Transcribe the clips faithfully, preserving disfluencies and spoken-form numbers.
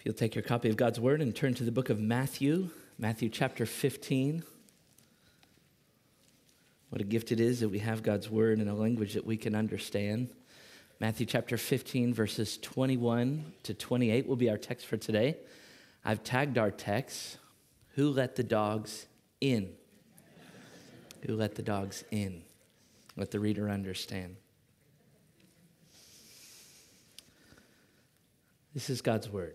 If you'll take your copy of God's Word and turn to the book of Matthew, Matthew chapter fifteen. What a gift it is that we have God's Word in a language that we can understand. Matthew chapter fifteen, verses twenty-one to twenty-eight will be our text for today. I've tagged our text, Who Let the Dogs In? Who let the dogs in? Let the reader understand. This is God's Word.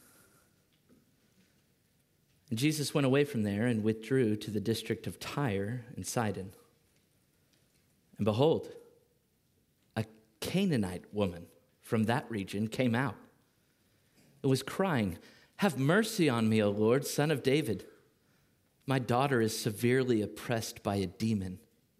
And Jesus went away from there and withdrew to the district of Tyre and Sidon. And behold, a Canaanite woman from that region came out. It was crying, "Have mercy on me, O Lord, Son of David. My daughter is severely oppressed by a demon."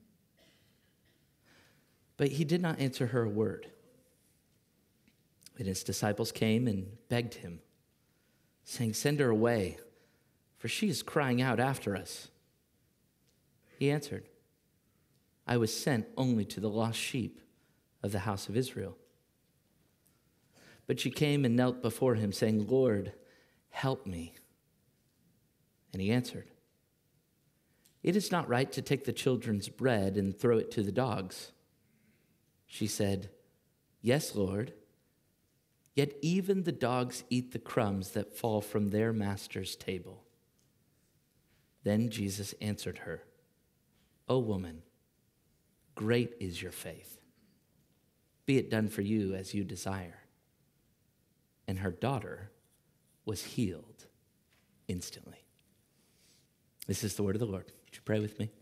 But he did not answer her a word. And his disciples came and begged him, saying, "Send her away, for she is crying out after us." He answered, "I was sent only to the lost sheep of the house of Israel." But she came and knelt before him, saying, "Lord, help me." And he answered, "It is not right to take the children's bread and throw it to the dogs." She said, "Yes, Lord, yet even the dogs eat the crumbs that fall from their master's table." Then Jesus answered her, "O woman, great is your faith. Be it done for you as you desire." And her daughter was healed instantly. This is the word of the Lord. Would you pray with me?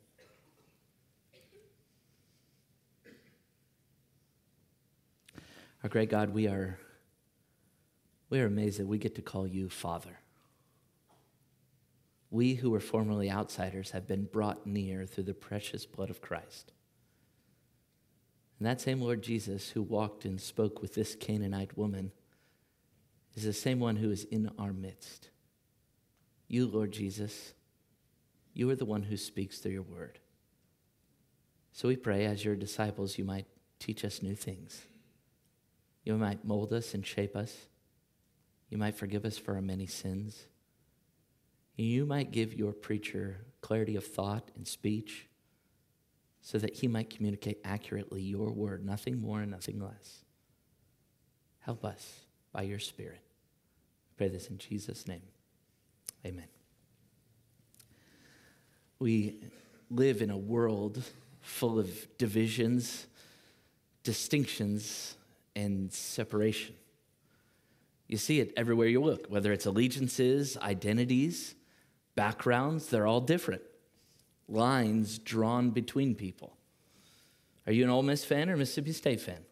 Our great God, we are, we are amazed that we get to call you Father. We who were formerly outsiders have been brought near through the precious blood of Christ. And that same Lord Jesus who walked and spoke with this Canaanite woman is the same one who is in our midst. You, Lord Jesus, you are the one who speaks through your word. So we pray as your disciples, you might teach us new things. You might mold us and shape us. You might forgive us for our many sins. You might give your preacher clarity of thought and speech so that he might communicate accurately your word, nothing more and nothing less. Help us by your Spirit. I pray this in Jesus' name. Amen. We live in a world full of divisions, distinctions, and separation. You see it everywhere you look, whether it's allegiances, identities, backgrounds, they're all different. Lines drawn between people. Are you an Ole Miss fan or Mississippi State fan?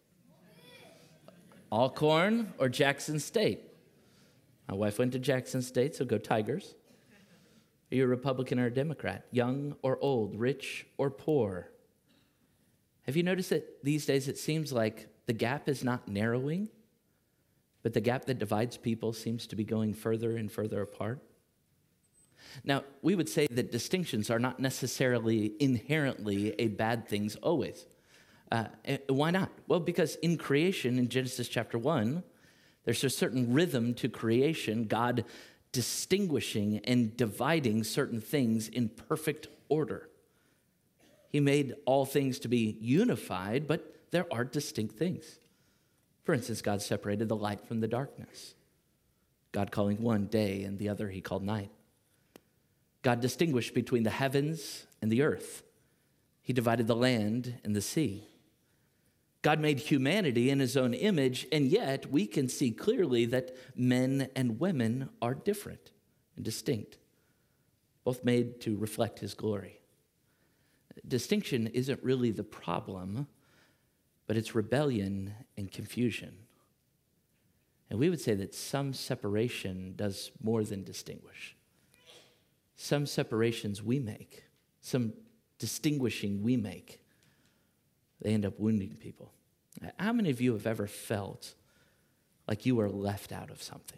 Alcorn or Jackson State? My wife went to Jackson State, so go Tigers. Are you a Republican or a Democrat? Young or old? Rich or poor? Have you noticed that these days it seems like the gap is not narrowing, but the gap that divides people seems to be going further and further apart? Now, we would say that distinctions are not necessarily inherently a bad thing always. Uh, why not? Well, because in creation, in Genesis chapter one, there's a certain rhythm to creation, God distinguishing and dividing certain things in perfect order. He made all things to be unified, but there are distinct things. For instance, God separated the light from the darkness. God calling one day and the other he called night. God distinguished between the heavens and the earth. He divided the land and the sea. God made humanity in his own image, and yet we can see clearly that men and women are different and distinct, both made to reflect his glory. Distinction isn't really the problem, but it's rebellion and confusion. And we would say that some separation does more than distinguish. Some separations we make, some distinguishing we make, they end up wounding people. How many of you have ever felt like you were left out of something?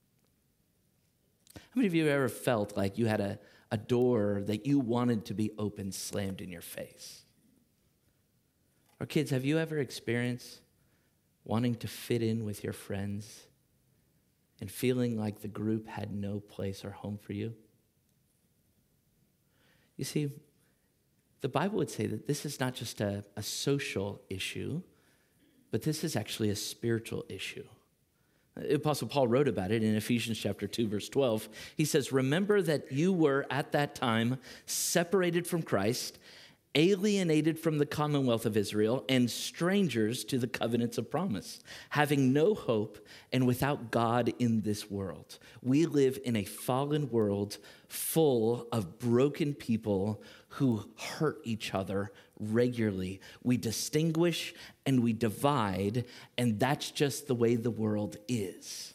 How many of you have ever felt like you had a, a door that you wanted to be open slammed in your face? Or kids, have you ever experienced wanting to fit in with your friends and feeling like the group had no place or home for you? You see, the Bible would say that this is not just a, a social issue, but this is actually a spiritual issue. The Apostle Paul wrote about it in Ephesians chapter two, verse twelve. He says, remember that you were at that time separated from Christ, alienated from the commonwealth of Israel, and strangers to the covenants of promise, having no hope and without God in this world. We live in a fallen world full of broken people who hurt each other regularly. We distinguish and we divide, and that's just the way the world is.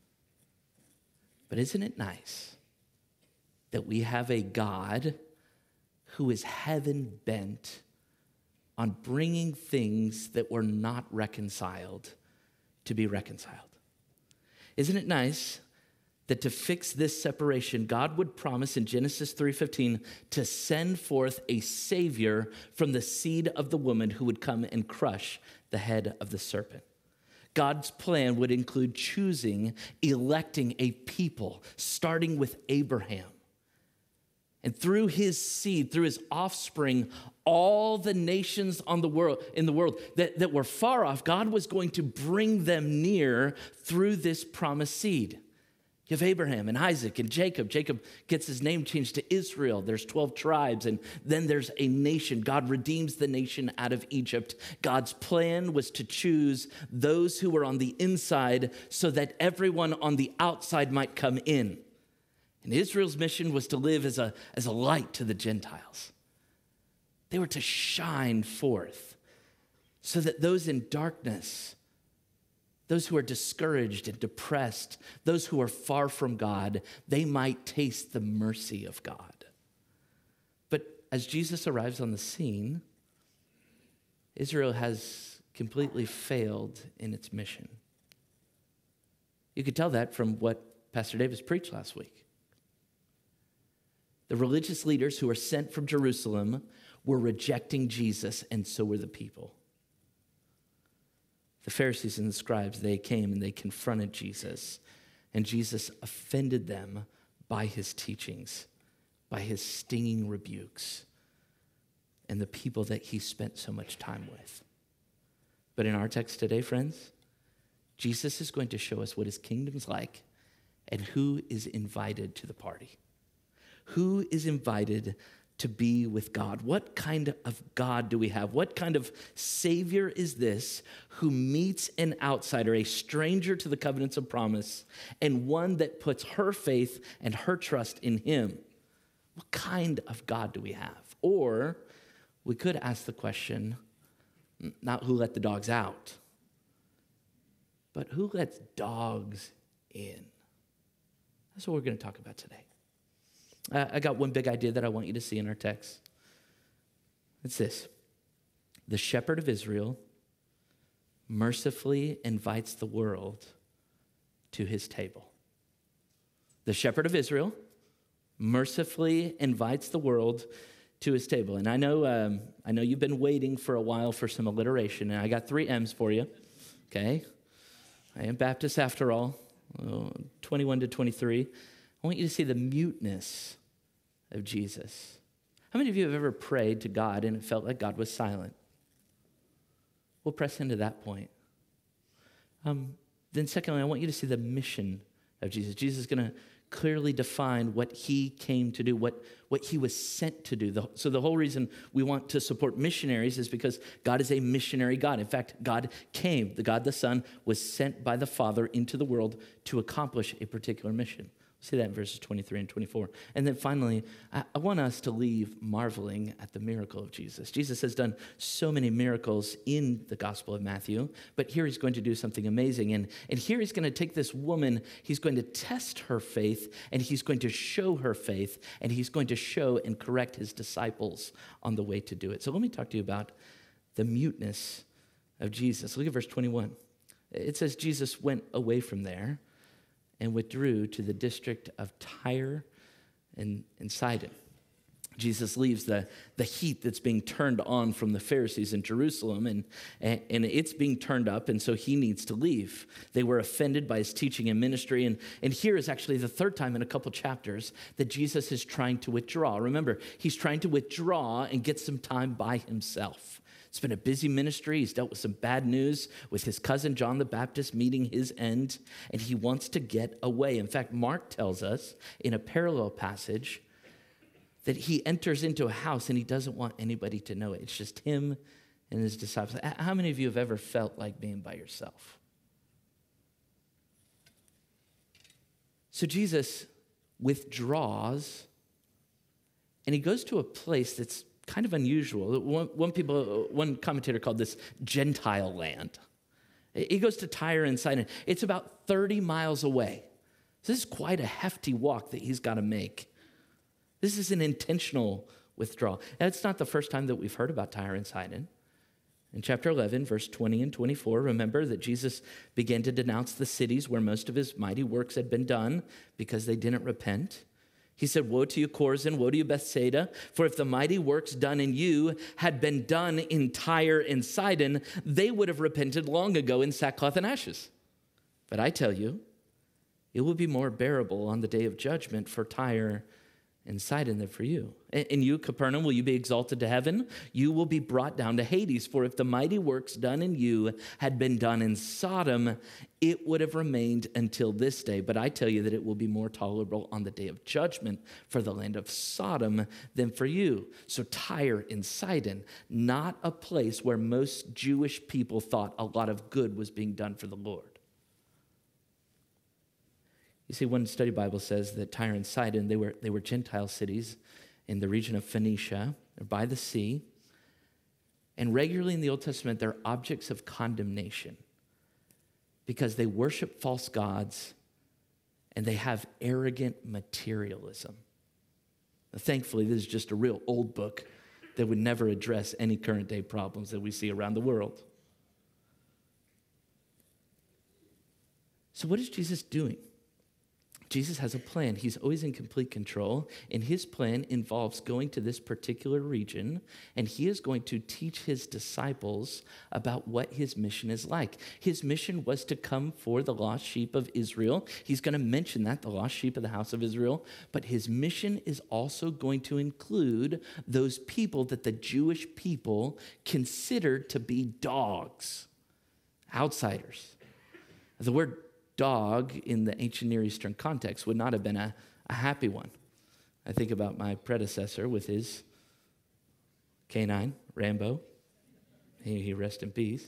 But isn't it nice that we have a God who is heaven bent on bringing things that were not reconciled to be reconciled? Isn't it nice that to fix this separation, God would promise in Genesis three fifteen to send forth a savior from the seed of the woman who would come and crush the head of the serpent? God's plan would include choosing, electing a people, starting with Abraham. And through his seed, through his offspring, all the nations on the world, in the world that, that were far off, God was going to bring them near through this promised seed. You have Abraham and Isaac and Jacob. Jacob gets his name changed to Israel. There's twelve tribes, and then there's a nation. God redeems the nation out of Egypt. God's plan was to choose those who were on the inside so that everyone on the outside might come in. And Israel's mission was to live as a, as a light to the Gentiles. They were to shine forth so that those in darkness, those who are discouraged and depressed, those who are far from God, they might taste the mercy of God. But as Jesus arrives on the scene, Israel has completely failed in its mission. You could tell that from what Pastor Davis preached last week. The religious leaders who were sent from Jerusalem were rejecting Jesus, and so were the people. The Pharisees and the scribes, they came and they confronted Jesus, and Jesus offended them by his teachings, by his stinging rebukes, and the people that he spent so much time with. But in our text today, friends, Jesus is going to show us what his kingdom's like and who is invited to the party. Who is invited to be with God? What kind of God do we have? What kind of Savior is this who meets an outsider, a stranger to the covenants of promise, and one that puts her faith and her trust in him? What kind of God do we have? Or we could ask the question, not who let the dogs out, but who lets dogs in? That's what we're going to talk about today. Uh, I got one big idea that I want you to see in our text. It's this. The shepherd of Israel mercifully invites the world to his table. The shepherd of Israel mercifully invites the world to his table. And I know, um, I know you've been waiting for a while for some alliteration, and I got three M's for you, okay? I am Baptist after all, oh, twenty-one to twenty-three. I want you to see the muteness of Jesus. How many of you have ever prayed to God and it felt like God was silent? We'll press into that point. Um, then secondly, I want you to see the mission of Jesus. Jesus is going to clearly define what he came to do, what, what he was sent to do. The, so the whole reason we want to support missionaries is because God is a missionary God. In fact, God came. The God the Son was sent by the Father into the world to accomplish a particular mission. See that in verses twenty-three and twenty-four. And then finally, I, I want us to leave marveling at the miracle of Jesus. Jesus has done so many miracles in the Gospel of Matthew, but here he's going to do something amazing. And, and here he's going to take this woman, he's going to test her faith, and he's going to show her faith, and he's going to show and correct his disciples on the way to do it. So let me talk to you about the muteness of Jesus. Look at verse twenty-one. It says, Jesus went away from there and withdrew to the district of Tyre and, and Sidon. Jesus leaves the, the heat that's being turned on from the Pharisees in Jerusalem, and, and, and it's being turned up, and so he needs to leave. They were offended by his teaching and ministry, and, and here is actually the third time in a couple chapters that Jesus is trying to withdraw. Remember, he's trying to withdraw and get some time by himself. It's been a busy ministry. He's dealt with some bad news with his cousin John the Baptist meeting his end, and he wants to get away. In fact, Mark tells us in a parallel passage that he enters into a house and he doesn't want anybody to know it. It's just him and his disciples. How many of you have ever felt like being by yourself? So Jesus withdraws and he goes to a place that's kind of unusual. One, one people, one commentator called this Gentile land. He goes to Tyre and Sidon. It's about thirty miles away. So this is quite a hefty walk that he's got to make. This is an intentional withdrawal. And it's not the first time that we've heard about Tyre and Sidon. In chapter eleven, verse twenty and twenty-four, remember that Jesus began to denounce the cities where most of his mighty works had been done because they didn't repent. He said, woe to you, Chorazin, woe to you, Bethsaida, for if the mighty works done in you had been done in Tyre and Sidon, they would have repented long ago in sackcloth and ashes. But I tell you, it will be more bearable on the day of judgment for Tyre and Sidon than for you. And you, Capernaum, will you be exalted to heaven? You will be brought down to Hades. For if the mighty works done in you had been done in Sodom, it would have remained until this day. But I tell you that it will be more tolerable on the day of judgment for the land of Sodom than for you. So Tyre and Sidon, not a place where most Jewish people thought a lot of good was being done for the Lord. You see, one study Bible says that Tyre and Sidon, they were, they were Gentile cities in the region of Phoenicia. They're by the sea. And regularly in the Old Testament, they're objects of condemnation because they worship false gods and they have arrogant materialism. Now, thankfully, this is just a real old book that would never address any current day problems that we see around the world. So what is Jesus doing? Jesus has a plan. He's always in complete control, and his plan involves going to this particular region, and he is going to teach his disciples about what his mission is like. His mission was to come for the lost sheep of Israel. He's going to mention that, the lost sheep of the house of Israel, but his mission is also going to include those people that the Jewish people considered to be dogs, outsiders. The word dog in the ancient Near Eastern context would not have been a, a happy one. I think about my predecessor with his canine, Rambo. He, he rest in peace.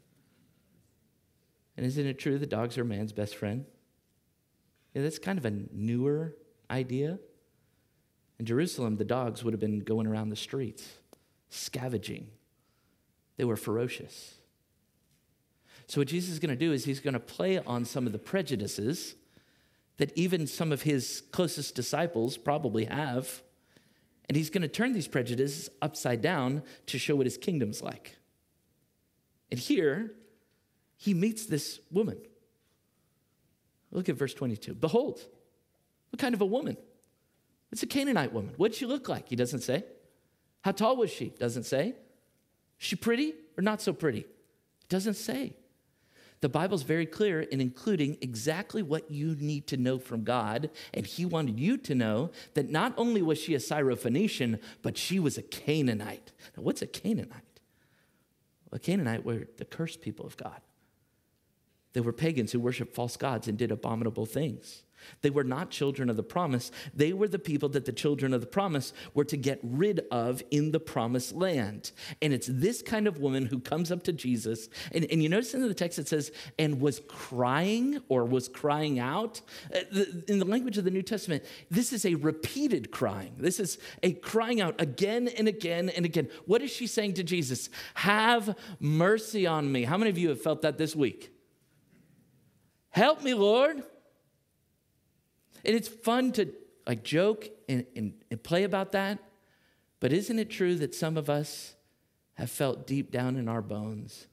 And isn't it true that dogs are man's best friend? Yeah, that's kind of a newer idea. In Jerusalem, the dogs would have been going around the streets, scavenging. They were ferocious. So what Jesus is going to do is he's going to play on some of the prejudices that even some of his closest disciples probably have, and he's going to turn these prejudices upside down to show what his kingdom's like. And here, he meets this woman. Look at verse twenty-two. Behold, what kind of a woman? It's a Canaanite woman. What did she look like? He doesn't say. How tall was she? Doesn't say. Is she pretty or not so pretty? Doesn't say. The Bible's very clear in including exactly what you need to know from God, and he wanted you to know that not only was she a Syrophoenician, but she was a Canaanite. Now, what's a Canaanite? Well, a Canaanite were the cursed people of God. They were pagans who worshiped false gods and did abominable things. They were not children of the promise. They were the people that the children of the promise were to get rid of in the promised land. And it's this kind of woman who comes up to Jesus. And, and you notice in the text it says, and was crying or was crying out. In the language of the New Testament, this is a repeated crying. This is a crying out again and again and again. What is she saying to Jesus? Have mercy on me. How many of you have felt that this week? Help me, Lord. And it's fun to like joke and, and, and play about that. But isn't it true that some of us have felt deep down in our bones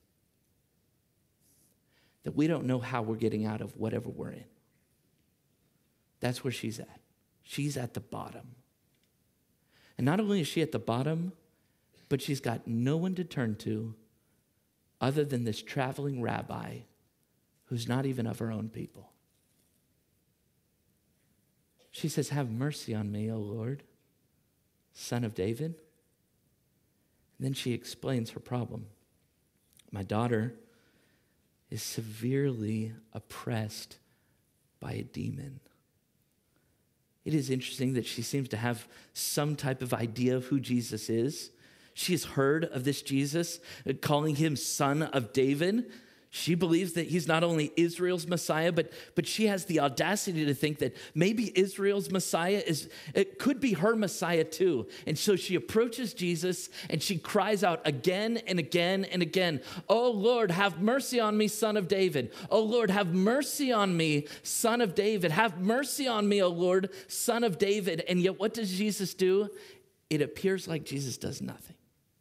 that we don't know how we're getting out of whatever we're in? That's where she's at. She's at the bottom. And not only is she at the bottom, but she's got no one to turn to other than this traveling rabbi who's not even of her own people. She says, have mercy on me, O Lord, Son of David. And then she explains her problem. My daughter is severely oppressed by a demon. It is interesting that she seems to have some type of idea of who Jesus is. She has heard of this Jesus, calling him Son of David. She believes that he's not only Israel's Messiah, but, but she has the audacity to think that maybe Israel's Messiah is, it could be her Messiah too. And so she approaches Jesus and she cries out again and again and again, oh Lord, have mercy on me, Son of David. Oh Lord, have mercy on me, Son of David. Have mercy on me, oh Lord, Son of David. And yet what does Jesus do? It appears like Jesus does nothing.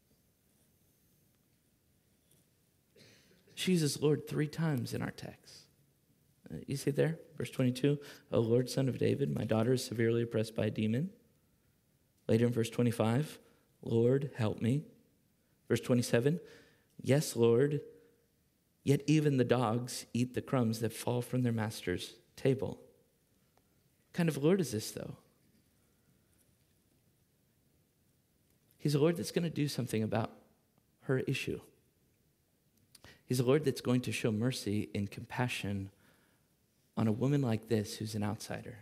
She uses Lord three times in our text. Uh, you see there, verse twenty-two, O Lord, Son of David, my daughter is severely oppressed by a demon. Later in verse twenty-five, Lord, help me. Verse twenty-seven, yes, Lord, yet even the dogs eat the crumbs that fall from their master's table. What kind of Lord is this, though? He's a Lord that's going to do something about her issue. He's a Lord that's going to show mercy and compassion on a woman like this who's an outsider.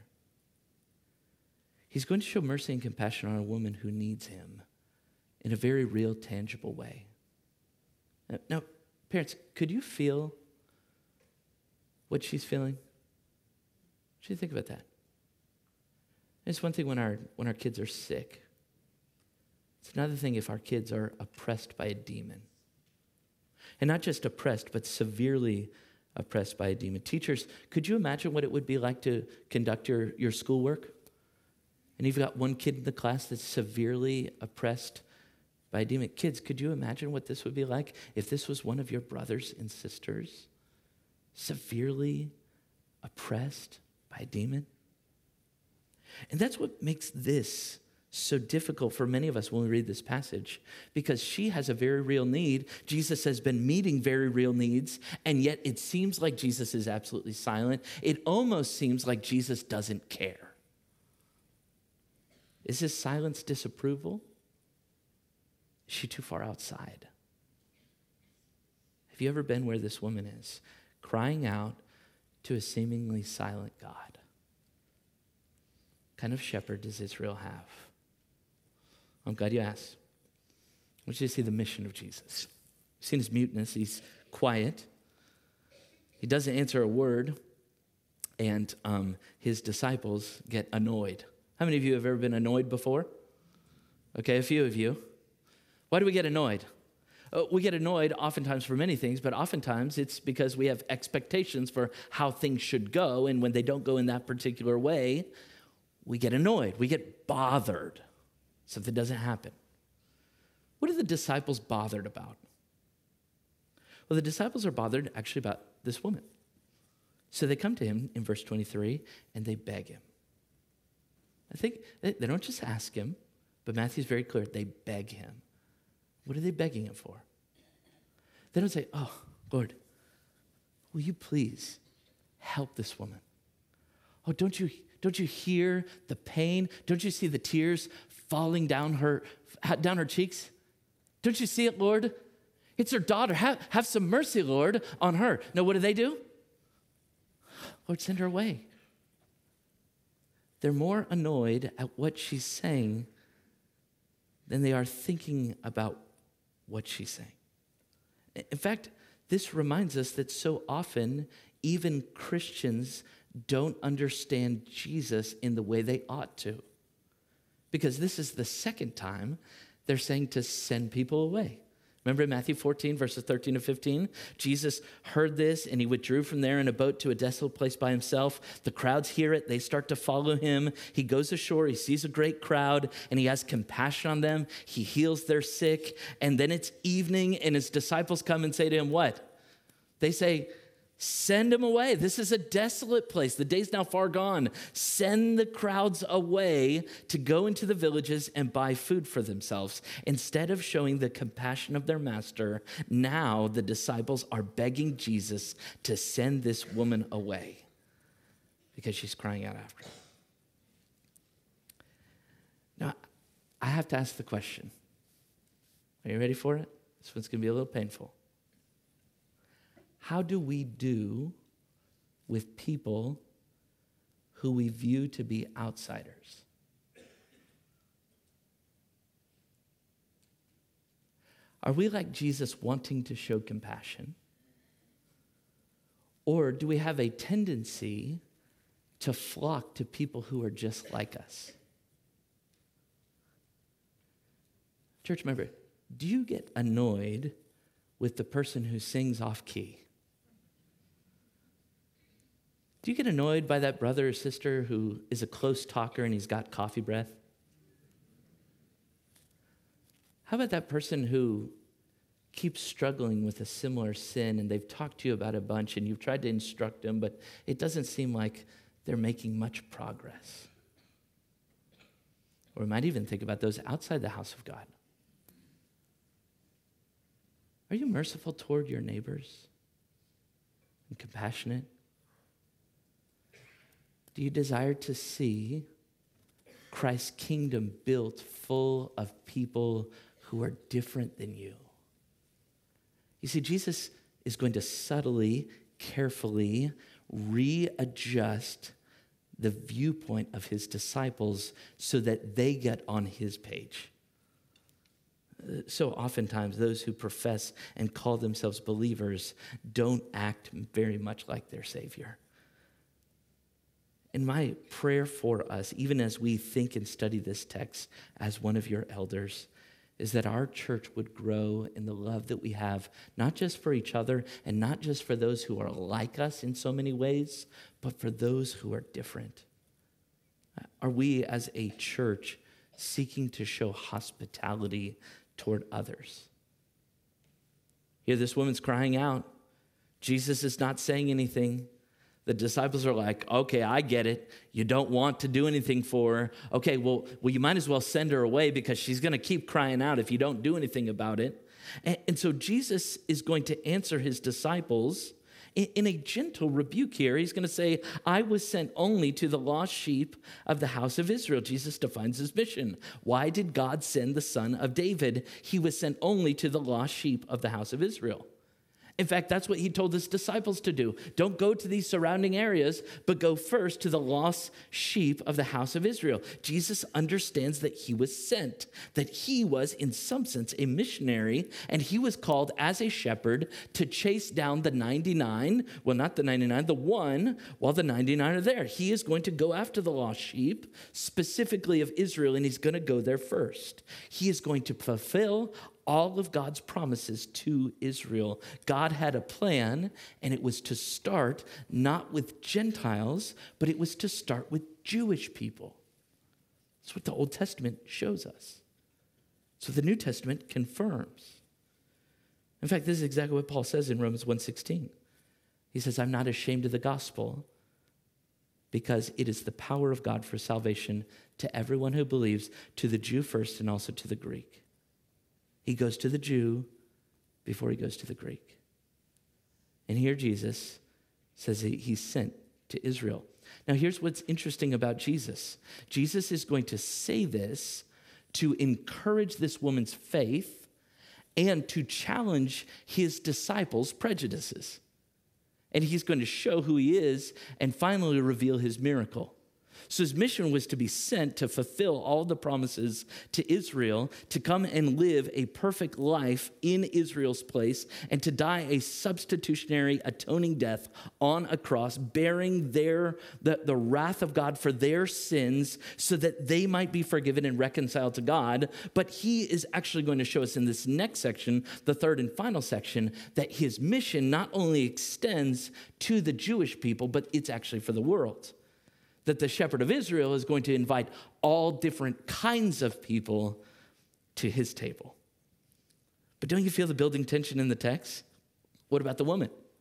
He's going to show mercy and compassion on a woman who needs him in a very real, tangible way. Now, now parents, could you feel what she's feeling? What do you think about that? It's one thing when our, when our kids are sick. It's another thing if our kids are oppressed by a demon. And not just oppressed, but severely oppressed by a demon. Teachers, could you imagine what it would be like to conduct your, your schoolwork? And you've got one kid in the class that's severely oppressed by a demon. Kids, could you imagine what this would be like if this was one of your brothers and sisters? Severely oppressed by a demon? And that's what makes this so difficult for many of us when we read this passage, because she has a very real need. Jesus has been meeting very real needs, and yet it seems like Jesus is absolutely silent. It almost seems like Jesus doesn't care. Is his silence disapproval? Is she too far outside? Have you ever been where this woman is, crying out to a seemingly silent God? What kind of shepherd does Israel have? I'm glad you asked. I want you to see the mission of Jesus. You've seen his muteness. He's quiet. He doesn't answer a word. And um, his disciples get annoyed. How many of you have ever been annoyed before? Okay, a few of you. Why do we get annoyed? Uh, we get annoyed oftentimes for many things, but oftentimes it's because we have expectations for how things should go. And when they don't go in that particular way, we get annoyed. We get bothered. Something doesn't happen. What are the disciples bothered about? Well, the disciples are bothered actually about this woman. So they come to him in verse twenty-three and they beg him. I think they, they don't just ask him, but Matthew's very clear. They beg him. What are they begging him for? They don't say, oh, Lord, will you please help this woman? Oh, don't you, don't you hear the pain? Don't you see the tears falling down her, down her cheeks? Don't you see it, Lord? It's her daughter. Have, have some mercy, Lord, on her. No, what do they do? Lord, send her away. They're more annoyed at what she's saying than they are thinking about what she's saying. In fact, this reminds us that so often, even Christians don't understand Jesus in the way they ought to. Because this is the second time they're saying to send people away. Remember in Matthew fourteen, verses thirteen to fifteen? Jesus heard this and he withdrew from there in a boat to a desolate place by himself. The crowds hear it. They start to follow him. He goes ashore. He sees a great crowd and he has compassion on them. He heals their sick. And then it's evening and his disciples come and say to him, what? They say, Send them away. This is a desolate place. The day's now far gone. Send the crowds away to go into the villages and buy food for themselves. Instead of showing the compassion of their master, now the disciples are begging Jesus to send this woman away because she's crying out after him. Now, I have to ask the question. Are you ready for it? This one's going to be a little painful. How do we do with people who we view to be outsiders? Are we like Jesus wanting to show compassion? Or do we have a tendency to flock to people who are just like us? Church member, do you get annoyed with the person who sings off key? Do you get annoyed by that brother or sister who is a close talker and he's got coffee breath? How about that person who keeps struggling with a similar sin and they've talked to you about a bunch and you've tried to instruct them, but it doesn't seem like they're making much progress? Or we might even think about those outside the house of God. Are you merciful toward your neighbors and compassionate? Do you desire to see Christ's kingdom built full of people who are different than you? You see, Jesus is going to subtly, carefully readjust the viewpoint of his disciples so that they get on his page. So oftentimes, those who profess and call themselves believers don't act very much like their Savior. And my prayer for us, even as we think and study this text as one of your elders, is that our church would grow in the love that we have, not just for each other and not just for those who are like us in so many ways, but for those who are different. Are we as a church seeking to show hospitality toward others? Here, this woman's crying out. Jesus is not saying anything. The disciples are like, okay, I get it. You don't want to do anything for her. Okay, well, well you might as well send her away because she's going to keep crying out if you don't do anything about it. And, and so Jesus is going to answer his disciples in, in a gentle rebuke here. He's going to say, I was sent only to the lost sheep of the house of Israel. Jesus defines his mission. Why did God send the Son of David? He was sent only to the lost sheep of the house of Israel. In fact, that's what he told his disciples to do. Don't go to these surrounding areas, but go first to the lost sheep of the house of Israel. Jesus understands that he was sent, that he was, in some sense, a missionary, and he was called as a shepherd to chase down the ninety-nine, well, not the ninety-nine, the one, while the ninety-nine are there. He is going to go after the lost sheep, specifically of Israel, and he's going to go there first. He is going to fulfill all of God's promises to Israel. God had a plan, and it was to start not with Gentiles, but it was to start with Jewish people. That's what the Old Testament shows us. So the New Testament confirms. In fact, this is exactly what Paul says in Romans one sixteen. He says, I'm not ashamed of the gospel because it is the power of God for salvation to everyone who believes, to the Jew first and also to the Greek. He goes to the Jew before he goes to the Greek. And here Jesus says he's sent to Israel. Now here's what's interesting about Jesus. Jesus is going to say this to encourage this woman's faith and to challenge his disciples' prejudices. And he's going to show who he is and finally reveal his miracle. So his mission was to be sent to fulfill all the promises to Israel, to come and live a perfect life in Israel's place, and to die a substitutionary atoning death on a cross, bearing their the, the wrath of God for their sins so that they might be forgiven and reconciled to God. But he is actually going to show us in this next section, the third and final section, that his mission not only extends to the Jewish people, but it's actually for the world. That the shepherd of Israel is going to invite all different kinds of people to his table. But don't you feel the building tension in the text? What about the woman?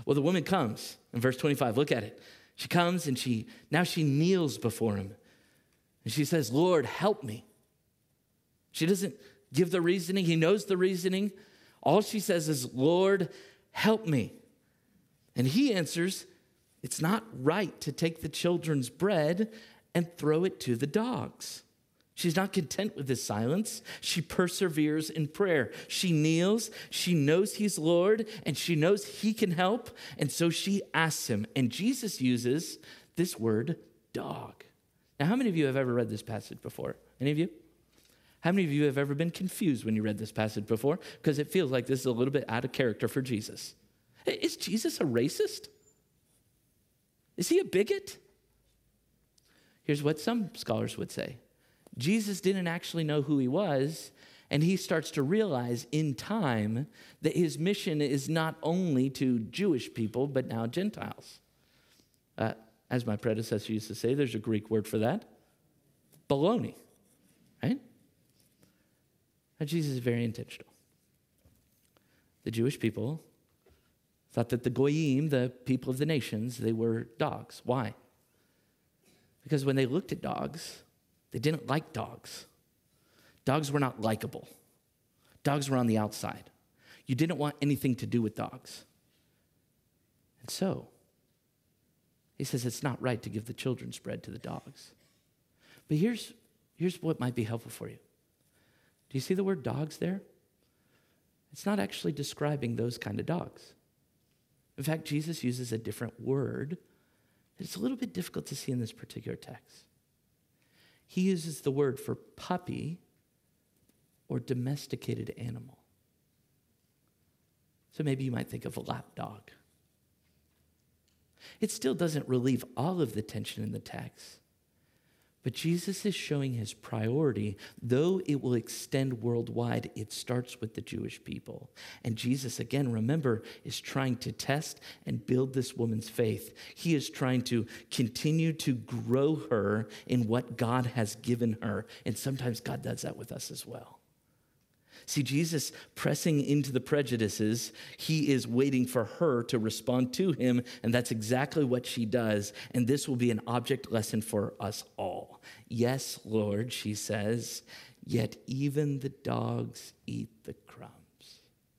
Well, the woman comes in verse twenty-five. Look at it. She comes and she now she kneels before him. And she says, Lord, help me. She doesn't give the reasoning. He knows the reasoning. All she says is, Lord, help me. And he answers, it's not right to take the children's bread and throw it to the dogs. She's not content with his silence. She perseveres in prayer. She kneels. She knows he's Lord, and she knows he can help. And so she asks him. And Jesus uses this word, dog. Now, how many of you have ever read this passage before? Any of you? How many of you have ever been confused when you read this passage before? Because it feels like this is a little bit out of character for Jesus. Is Jesus a racist? Is he a bigot? Here's what some scholars would say. Jesus didn't actually know who he was, and he starts to realize in time that his mission is not only to Jewish people, but now Gentiles. Uh, as my predecessor used to say, there's a Greek word for that, baloney, right? Now, Jesus is very intentional. The Jewish people thought that the goyim, the people of the nations, they were dogs. Why? Because when they looked at dogs, they didn't like dogs. Dogs were not likable. Dogs were on the outside. You didn't want anything to do with dogs. And so, he says it's not right to give the children's bread to the dogs. But here's, here's what might be helpful for you. Do you see the word dogs there? It's not actually describing those kind of dogs. In fact, Jesus uses a different word. It's a little bit difficult to see in this particular text. He uses the word for puppy or domesticated animal. So maybe you might think of a lap dog. It still doesn't relieve all of the tension in the text, but Jesus is showing his priority. Though it will extend worldwide, it starts with the Jewish people. And Jesus, again, remember, is trying to test and build this woman's faith. He is trying to continue to grow her in what God has given her. And sometimes God does that with us as well. See, Jesus pressing into the prejudices, he is waiting for her to respond to him, and that's exactly what she does. And this will be an object lesson for us all. Yes, Lord, she says, yet even the dogs eat the crumbs.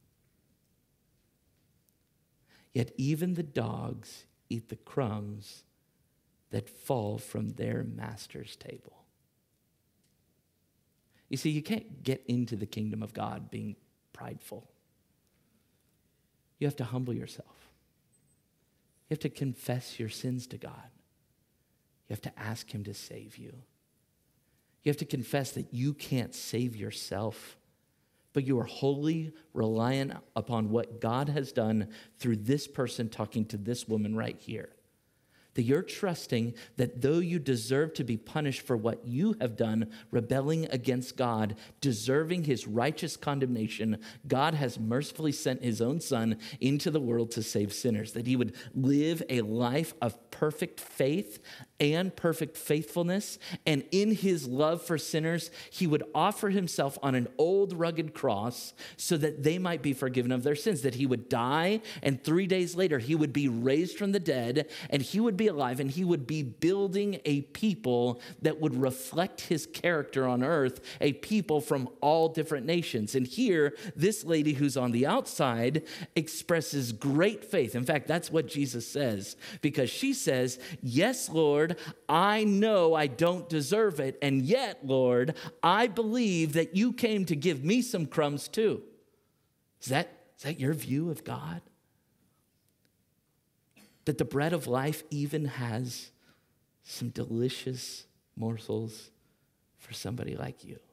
Yet even the dogs eat the crumbs that fall from their master's table. You see, you can't get into the kingdom of God being prideful. You have to humble yourself. You have to confess your sins to God. You have to ask him to save you. You have to confess that you can't save yourself, but you are wholly reliant upon what God has done through this person talking to this woman right here. That you're trusting that though you deserve to be punished for what you have done, rebelling against God, deserving his righteous condemnation, God has mercifully sent his own son into the world to save sinners, that he would live a life of perfect faith and perfect faithfulness. And in his love for sinners, he would offer himself on an old rugged cross so that they might be forgiven of their sins, that he would die, and three days later he would be raised from the dead, and he would be alive, and he would be building a people that would reflect his character on earth, a people from all different nations. And here, this lady who's on the outside expresses great faith. In fact, that's what Jesus says, because she says, yes, Lord, I know I don't deserve it, and yet, Lord, I believe that you came to give me some crumbs too. Is that, is that your view of God? That the bread of life even has some delicious morsels for somebody like you.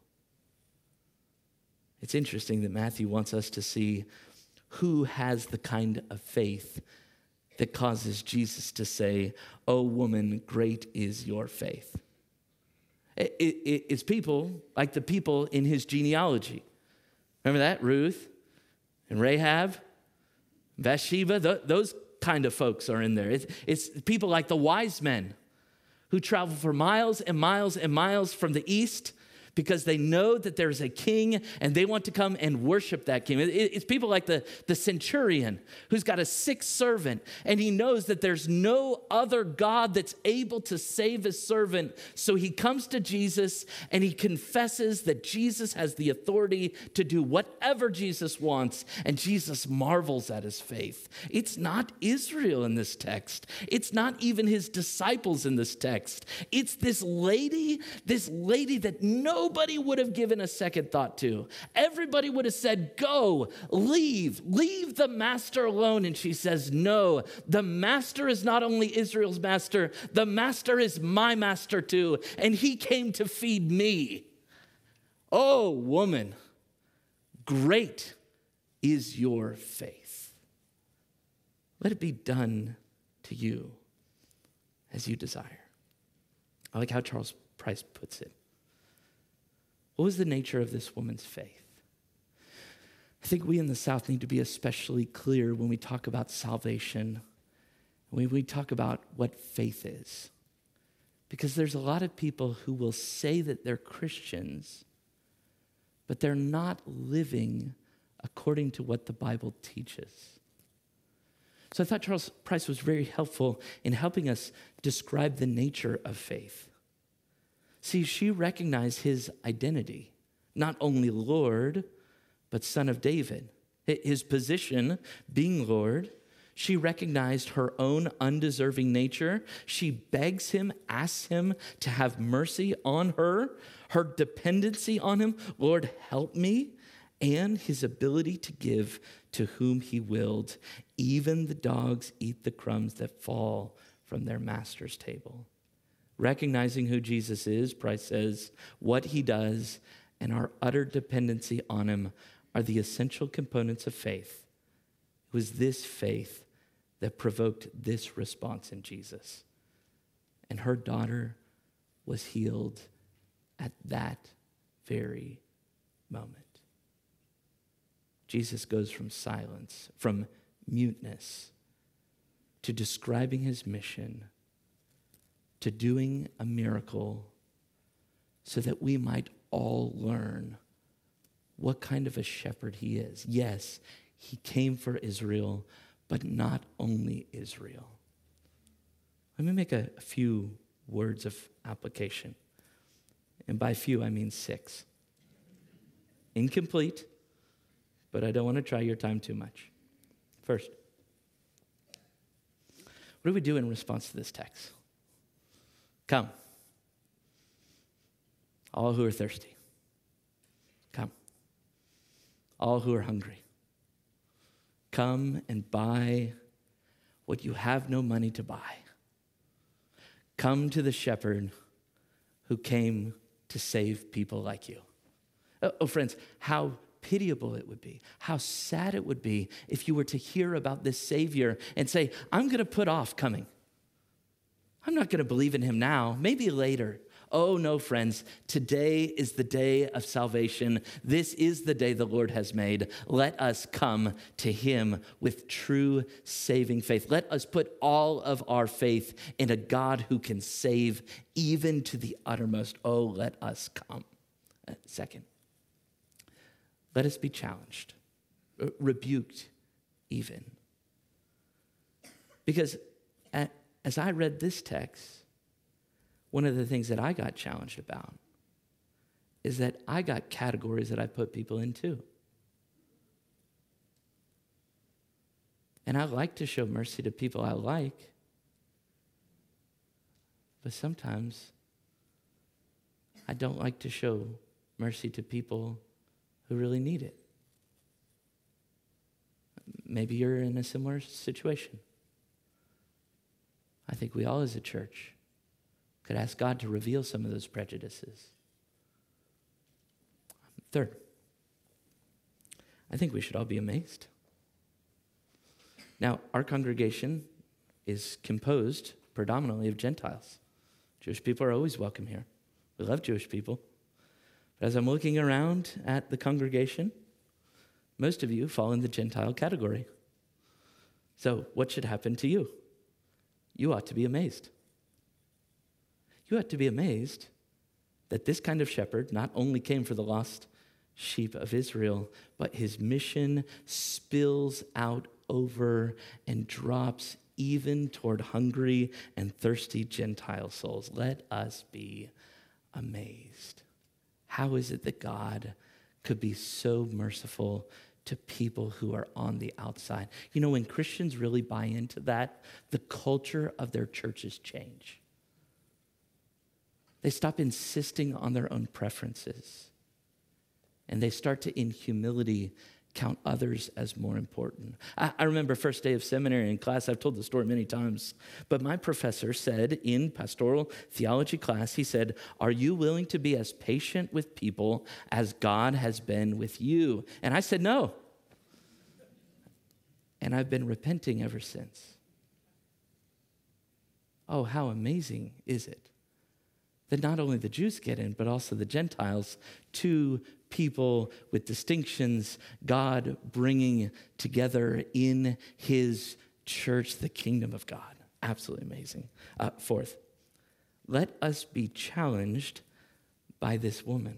It's interesting that Matthew wants us to see who has the kind of faith that causes Jesus to say, "Oh woman, great is your faith." It, it, it's people like the people in his genealogy. Remember that? Ruth and Rahab, Bathsheba, th- those kind of folks are in there. It's, it's people like the wise men who travel for miles and miles and miles from the east because they know that there's a king and they want to come and worship that king. It's people like the, the centurion who's got a sick servant and he knows that there's no other God that's able to save his servant. So he comes to Jesus and he confesses that Jesus has the authority to do whatever Jesus wants, and Jesus marvels at his faith. It's not Israel in this text. It's not even his disciples in this text. It's this lady, this lady that nobody would have given a second thought to. Everybody would have said, go, leave, leave the master alone. And she says, no, the master is not only Israel's master, the master is my master too, and he came to feed me. Oh, woman, great is your faith. Let it be done to you as you desire. I like how Charles Price puts it. What was the nature of this woman's faith? I think we in the South need to be especially clear when we talk about salvation, when we talk about what faith is. Because there's a lot of people who will say that they're Christians, but they're not living according to what the Bible teaches. So I thought Charles Price was very helpful in helping us describe the nature of faith. See, she recognized his identity, not only Lord, but Son of David. His position being Lord, she recognized her own undeserving nature. She begs him, asks him to have mercy on her, her dependency on him. Lord, help me. And his ability to give to whom he willed. Even the dogs eat the crumbs that fall from their master's table. Recognizing who Jesus is, Price says, what he does, and our utter dependency on him are the essential components of faith. It was this faith that provoked this response in Jesus. And her daughter was healed at that very moment. Jesus goes from silence, from muteness, to describing his mission, to doing a miracle so that we might all learn what kind of a shepherd he is. Yes, he came for Israel, but not only Israel. Let me make a, a few words of application. And by few, I mean six. Incomplete, but I don't want to try your time too much. First, what do we do in response to this text? Come. All who are thirsty. Come. All who are hungry. Come and buy what you have no money to buy. Come to the shepherd who came to save people like you. Oh, oh friends, how pitiable it would be, how sad it would be if you were to hear about this Savior and say, I'm going to put off coming. I'm not going to believe in him now, maybe later. Oh no, friends, today is the day of salvation. This is the day the Lord has made. Let us come to him with true saving faith. Let us put all of our faith in a God who can save even to the uttermost. Oh, let us come. Uh, second, let us be challenged, rebuked even. Because as I read this text, one of the things that I got challenged about is that I got categories that I put people into. And I like to show mercy to people I like, but sometimes I don't like to show mercy to people who really need it. Maybe you're in a similar situation. I think we all as a church could ask God to reveal some of those prejudices. Third, I think we should all be amazed. Now, our congregation is composed predominantly of Gentiles. Jewish people are always welcome here. We love Jewish people. But as I'm looking around at the congregation, most of you fall in the Gentile category. So what should happen to you? You ought to be amazed. You ought to be amazed that this kind of shepherd not only came for the lost sheep of Israel, but his mission spills out over and drops even toward hungry and thirsty Gentile souls. Let us be amazed. How is it that God could be so merciful to people who are on the outside? You know, when Christians really buy into that, the culture of their churches change. They stop insisting on their own preferences, and they start to, in humility, count others as more important. I, I remember first day of seminary in class, I've told the story many times, but my professor said in pastoral theology class, he said, "Are you willing to be as patient with people as God has been with you?" And I said, "No." And I've been repenting ever since. Oh, how amazing is it that not only the Jews get in, but also the Gentiles, two people with distinctions, God bringing together in his church the kingdom of God. Absolutely amazing. Uh, fourth, let us be challenged by this woman.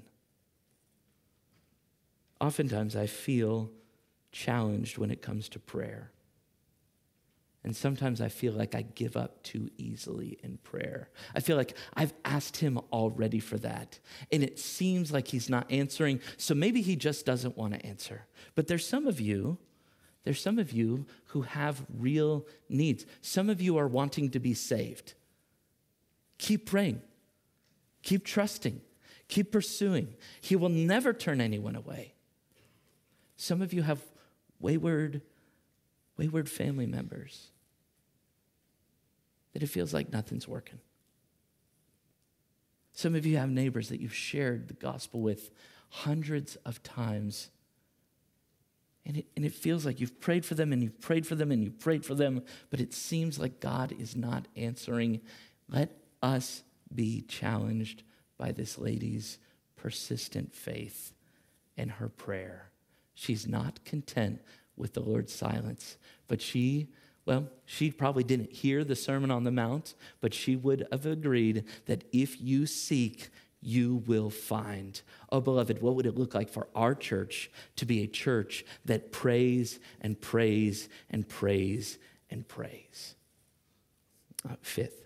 Oftentimes I feel challenged when it comes to prayer. And sometimes I feel like I give up too easily in prayer. I feel like I've asked him already for that, and it seems like he's not answering, so maybe he just doesn't want to answer. But there's some of you, there's some of you who have real needs. Some of you are wanting to be saved. Keep praying. Keep trusting. Keep pursuing. He will never turn anyone away. Some of you have wayward, wayward family members that it feels like nothing's working. Some of you have neighbors that you've shared the gospel with hundreds of times, and it, and it feels like you've prayed for them and you've prayed for them and you've prayed for them, but it seems like God is not answering. Let us be challenged by this lady's persistent faith and her prayer. She's not content with the Lord's silence, but she, well, she probably didn't hear the Sermon on the Mount, but she would have agreed that if you seek, you will find. Oh, beloved, what would it look like for our church to be a church that prays and prays and prays and prays? Uh, fifth,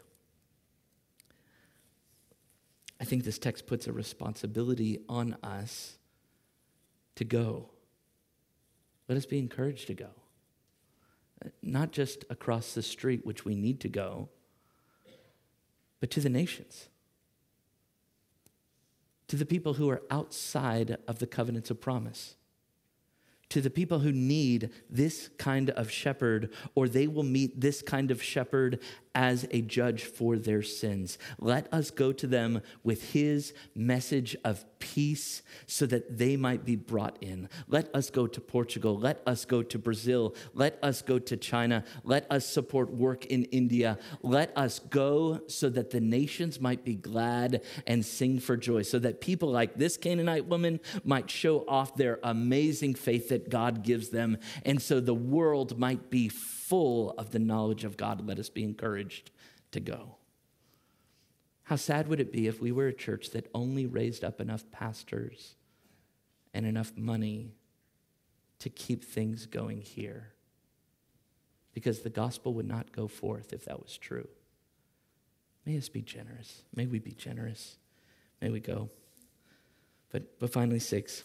I think this text puts a responsibility on us to go. Let us be encouraged to go. Not just across the street, which we need to go, but to the nations. To the people who are outside of the covenants of promise. To the people who need this kind of shepherd, or they will meet this kind of shepherd as a judge for their sins. Let us go to them with his message of peace so that they might be brought in. Let us go to Portugal. Let us go to Brazil. Let us go to China. Let us support work in India. Let us go so that the nations might be glad and sing for joy, so that people like this Canaanite woman might show off their amazing faith that God gives them, and so the world might be full of the knowledge of God. Let us be encouraged to go. How sad would it be if we were a church that only raised up enough pastors and enough money to keep things going here? Because the gospel would not go forth if that was true. May us be generous. May we be generous. May we go. But, but finally, six.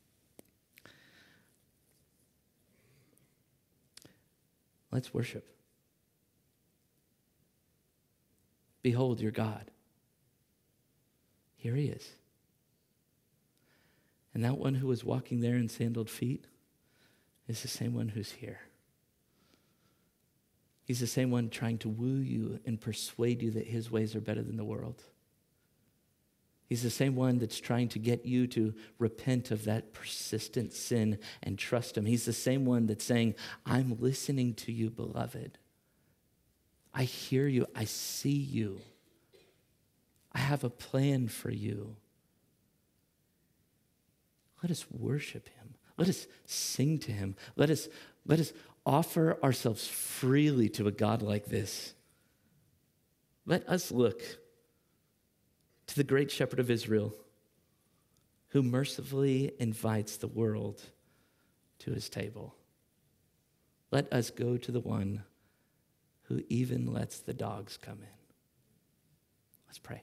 Let's worship. Behold your God. Here he is. And that one who was walking there in sandaled feet is the same one who's here. He's the same one trying to woo you and persuade you that his ways are better than the world. He's the same one that's trying to get you to repent of that persistent sin and trust him. He's the same one that's saying, I'm listening to you, beloved. I hear you. I see you. I have a plan for you. Let us worship him. Let us sing to him. Let us, let us offer ourselves freely to a God like this. Let us look to the great shepherd of Israel, who mercifully invites the world to his table. Let us go to the one who even lets the dogs come in. Let's pray.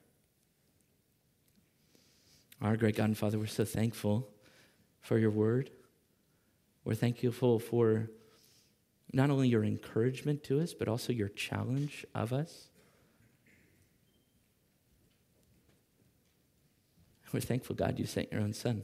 Our great God and Father, we're so thankful for your word. We're thankful for not only your encouragement to us, but also your challenge of us. We're thankful, God, you sent your own son.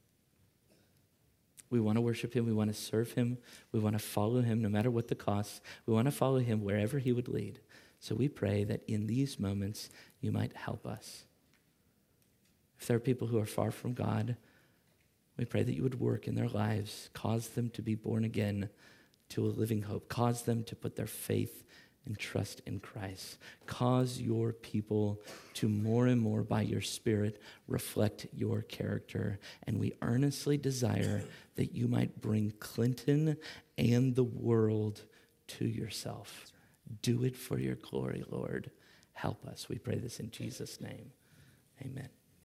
We want to worship him. We want to serve him. We want to follow him no matter what the cost. We want to follow him wherever he would lead. So we pray that in these moments, you might help us. If there are people who are far from God, we pray that you would work in their lives, cause them to be born again to a living hope, cause them to put their faith and trust in Christ. Cause your people to more and more by your Spirit reflect your character. And we earnestly desire that you might bring Clinton and the world to yourself. Do it for your glory, Lord. Help us. We pray this in Jesus' name. Amen.